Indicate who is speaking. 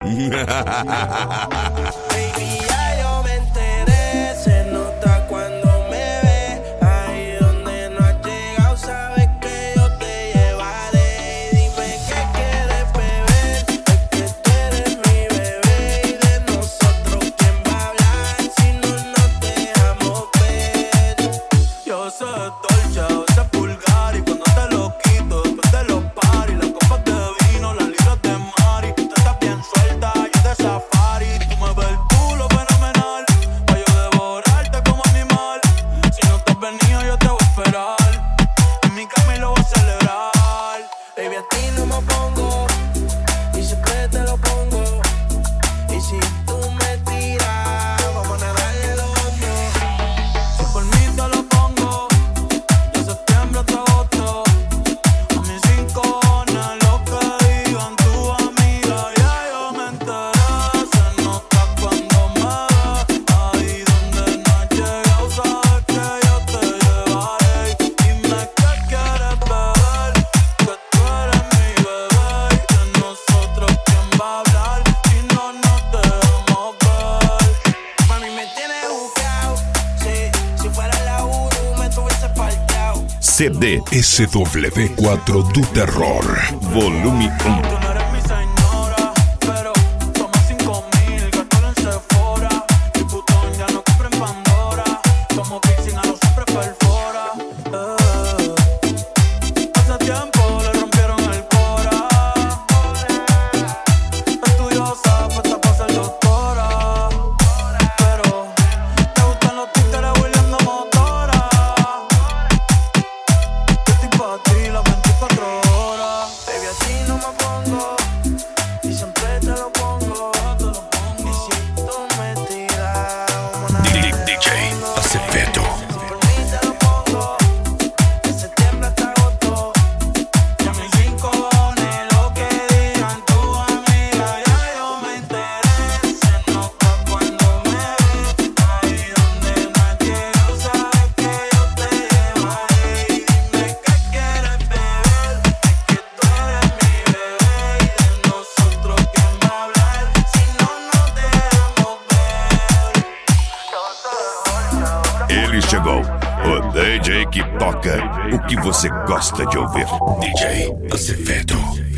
Speaker 1: Baby, ya yo me enteré, se nota cuando me ves. Ahí donde no has llegado, sabes que yo te llevaré. Dime qué quieres beber, es que tú eres mi bebé. Y de nosotros, ¿quién va a hablar si no nos dejamos ver? Yo sé dolce, a veces vulgar, y cuando te lo quito, después de los paris, las copas de vino, las libras de mari, tú estás bien suelta, yo de safari. Tú me ves el culo fenomenal, pa' yo devorarte como animal. Si no te has venido, yo te voy a esperar. En mi cama y lo voy a celebrar. Baby, a ti no me pongo, y siempre te lo pongo. Y si tú me tiras, vamos a nadar el hondo. Si por mí te lo pongo, de septiembre hasta agosto. A mis 5 cojones, lo que digan tu amiga, ya yo me enteré. Se nota cuando me ves, ahí donde no has llegado, sabes que yo te llevaré. Dime qué quieres beber, que tú eres mi bebé. Y de nosotros, ¿quién va a hablar si no nos dejamos ver? Mami, me tienes buqueado, sí, si fuera la Uru me tuviese parqueado.
Speaker 2: CD SW4 do Terror, volume 1.
Speaker 1: Tú no eres mi señora, pero toma 5,000, gástalo en Sephora. Mi putón ya no compra en Pandora, como piercing a los siempre perfora. Hace tiempo le rompieron el cora. Estudiosa, puesta pa' ser doctora. Pero te gustan los títeres huirleando motora. Yo estoy pa' ti las 24 horas. Baby, a ti no me pongo, y siempre te lo pongo. Y si tú me tiras, vamos a nadar
Speaker 2: DJ Acevedo.
Speaker 1: por mí te lo pongo, de septiembre hasta agosto. Ya mis 5 cojones, lo que digan tu amiga, ya yo me enteré. Se nota cuando me ves, ahí donde no has llegado, sabes que yo te llevaré. Y dime qué quieres beber, es que tú eres mi bebé. Y de nosotros, ¿quién va a hablar si no nos dejamos ver?
Speaker 2: Ele chegou, o DJ que toca o que você gosta de ouvir. DJ Acevedo.